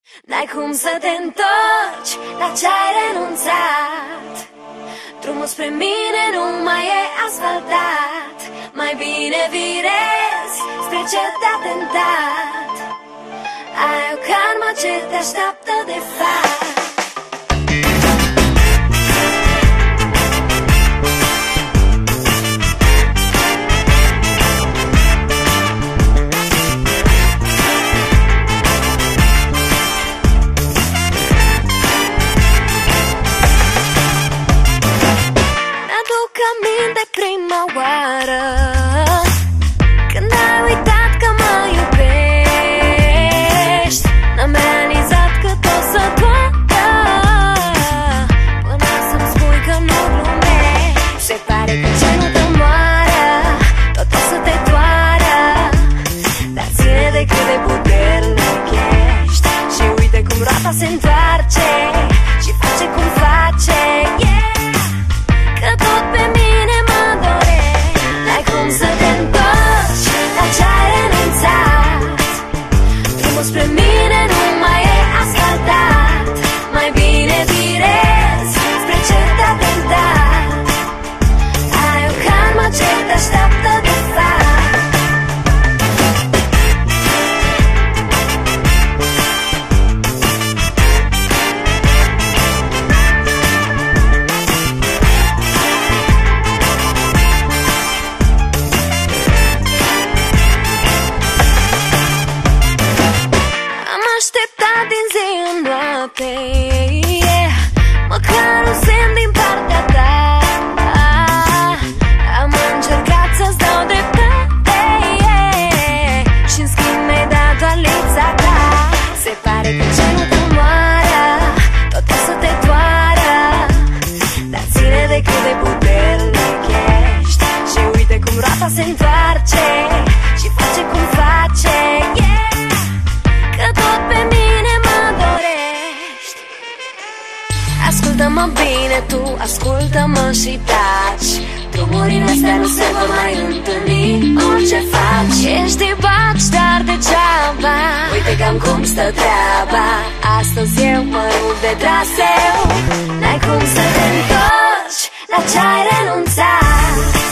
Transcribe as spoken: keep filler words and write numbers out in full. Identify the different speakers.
Speaker 1: N-ai cum să te întorci la ce-ai renunțat. Drumul spre mine nu mai e asfaltat. Mai bine virezi spre ce te-a tentat. Ai o karmă ce te așteaptă de fapt. Mi-aduc aminte prima oară când ai uitat că mă iubești. N-am realizat că tot să doară până să-mi spui că nu glumești. Se pare că ce nu te omoară tot o să te doară, dar ține de cât de puternic ești. Și uite cum roata se întoarce și face cum face, yeah. Că tot pe mine mă dorești. N-ai cum să te întorci la ce-ai renunțat. Drumul spre mine nu mai e asfaltat. Mai bine virezi spre ce te-a tentat. Ai o karmă ce te așteaptă de fapt. Din zi în noapte, yeah. Măcar un semn din partea ta. Am încercat să-ți dau dreptate, yeah. Și-n schimb mi-ai dat doar lipsa ta. Se pare că ce nu te omoară tot o să te doară, dar ține de cât de puternic ești. Și uite cum roata se întoarce și face cum face, yeah. Că tot pe mine mă dorești. Ascultă-mă bine tu, ascultă-mă și taci. Drumurile astea nu se vor mai întâlni. Orice faci, ești de baci, dar degeaba. Uite cam cum stă treaba. Astăzi eu mă rup de traseu. N-ai cum să te întorci la ce-ai renunțat.